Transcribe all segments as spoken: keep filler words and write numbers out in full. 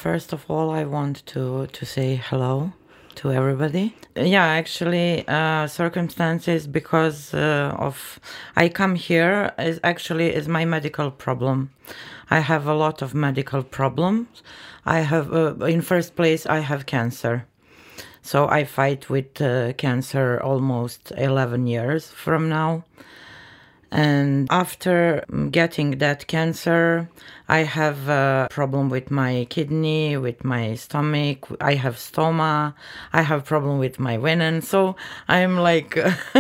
first of all, I want to, to say hello to everybody. Yeah, actually, uh, circumstances because uh, of I come here is actually is my medical problem. I have a lot of medical problems. I have, uh, in first place, I have cancer. So I fight with uh, cancer almost eleven years from now. And after getting that cancer, I have a problem with my kidney, with my stomach. I have stoma. I have problem with my venom. So I'm like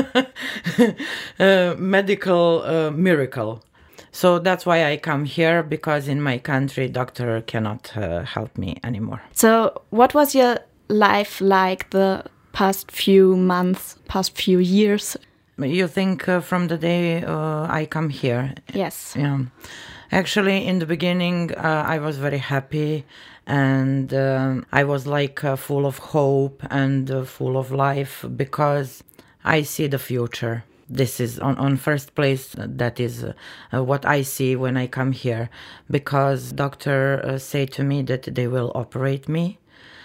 a medical uh, miracle. So that's why I come here, because in my country, doctor cannot uh, help me anymore. So what was your life like the past few months, past few years? You think uh, from the day uh, I come here? Yes. Yeah. Actually, in the beginning, uh, I was very happy, and uh, I was like uh, full of hope and uh, full of life, because I see the future. This is on, on first place. That is uh, uh, what I see when I come here, because doctor uh, say to me that they will operate me.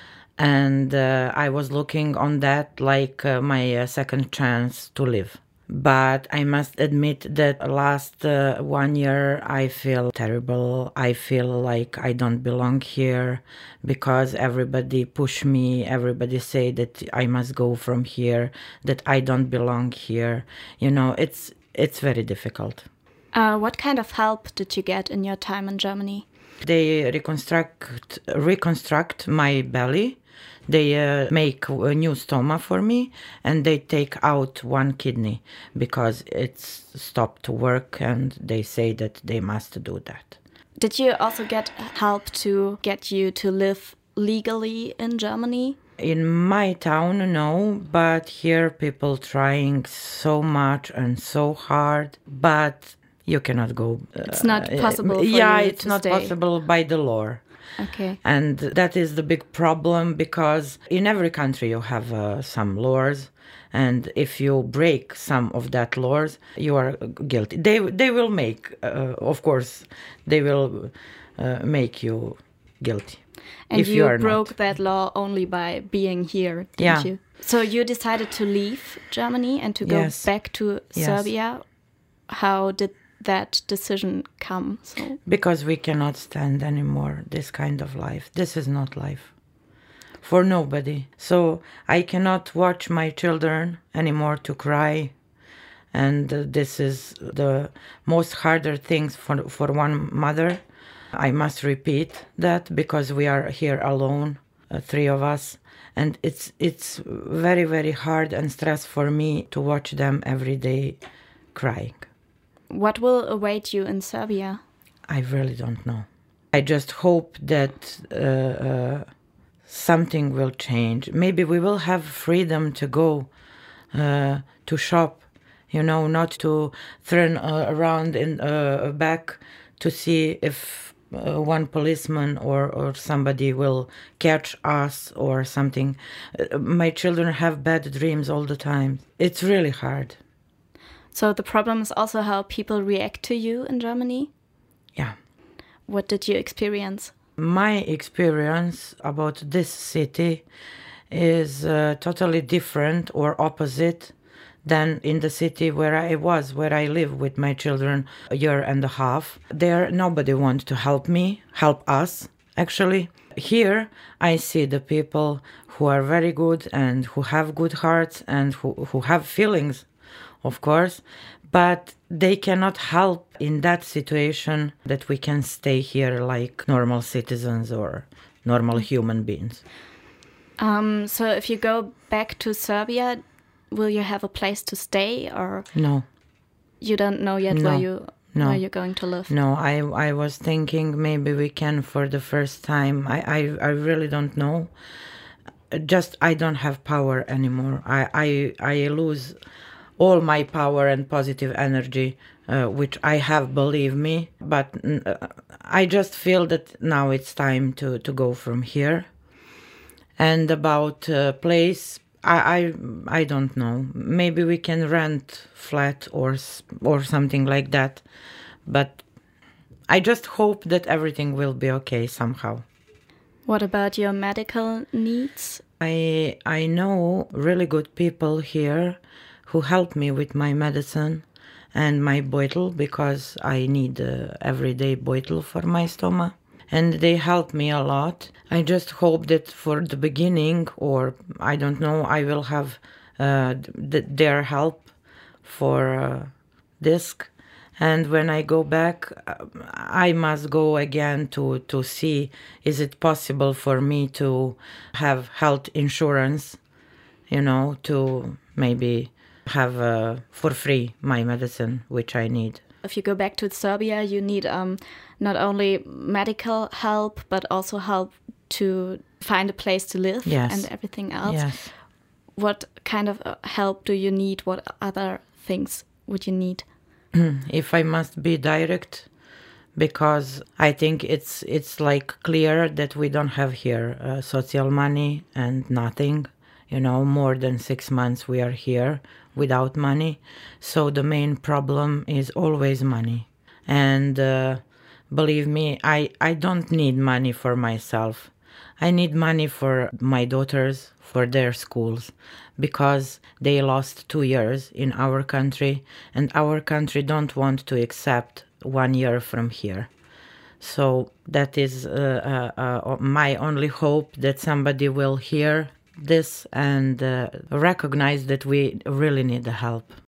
And uh, I was looking on that like uh, my uh, second chance to live. But I must admit that last uh, one year I feel terrible. I feel like I don't belong here, because everybody push me. Everybody say that I must go from here, that I don't belong here. You know, it's it's very difficult. Uh, what kind of help did you get in your time in Germany? They reconstruct reconstruct my belly. They uh, make a new stoma for me, and they take out one kidney because it's stopped to work, and they say that they must do that. Did you also get help to get you to live legally in Germany? In my town, no, but here people trying so much and so hard, but you cannot go. Uh, it's not possible for yeah, you it's to not stay. possible by the law. Okay. And that is the big problem, because in every country you have uh, some laws, and if you break some of that laws, you are guilty. They they will make, uh, of course, they will uh, make you guilty. And if you, you are broke not. that law only by being here, didn't Yeah. you? So you decided to leave Germany and to go Yes. back to Yes. Serbia. How did that decision come? So Because we cannot stand anymore this kind of life. This is not life for nobody. So I cannot watch my children anymore to cry. And uh, this is the most harder things for, for one mother. I must repeat that, because we are here alone, uh, three of us. And it's it's very, very hard and stress for me to watch them every day crying. what will await you in Serbia? I really don't know. I just hope that uh, uh, something will change. Maybe we will have freedom to go uh, to shop, you know, not to turn uh, around in uh, back to see if uh, one policeman or, or somebody will catch us or something. Uh, my children have bad dreams all the time. It's really hard. So the problem is also how people react to you in Germany? Yeah. What did you experience? My experience about this city is uh, totally different or opposite than in the city where I was, where I live with my children a year and a half. There, nobody wants to help me, help us, actually. Here, I see the people who are very good and who have good hearts and who, who have feelings, of course, but they cannot help in that situation that we can stay here like normal citizens or normal human beings. Um, so if you go back to Serbia, will you have a place to stay, or No. you don't know yet No. where you No. where you're going to live? No, I I was thinking maybe we can for the first time. I, I, I really don't know. Just I don't have power anymore. I, I, I lose all my power and positive energy, uh, which I have, believe me. But uh, I just feel that now it's time to, to go from here. And about uh, place, I, I I don't know. Maybe we can rent flat or or something like that. But I just hope that everything will be okay somehow. What about your medical needs? I I know really good people here who help me with my medicine and my bottle, because I need uh, everyday bottle for my stomach. And they help me a lot. I just hope that for the beginning, or I don't know, I will have uh, th- their help for uh, this. And when I go back, uh, I must go again to, to see, is it possible for me to have health insurance, you know, to maybe have uh, for free my medicine, which I need. If you go back to Serbia, you need um, not only medical help, but also help to find a place to live Yes. and everything else. Yes. What kind of uh, help do you need? What other things would you need? If I must be direct, because I think it's it's like clear that we don't have here uh, social money and nothing. You know, more than six months we are here without money. So the main problem is always money. And uh, believe me, I, I don't need money for myself. I need money for my daughters, for their schools, because they lost two years in our country, and our country don't want to accept one year from here. So that is uh, uh, uh, my only hope, that somebody will hear this and uh, recognize that we really need the help.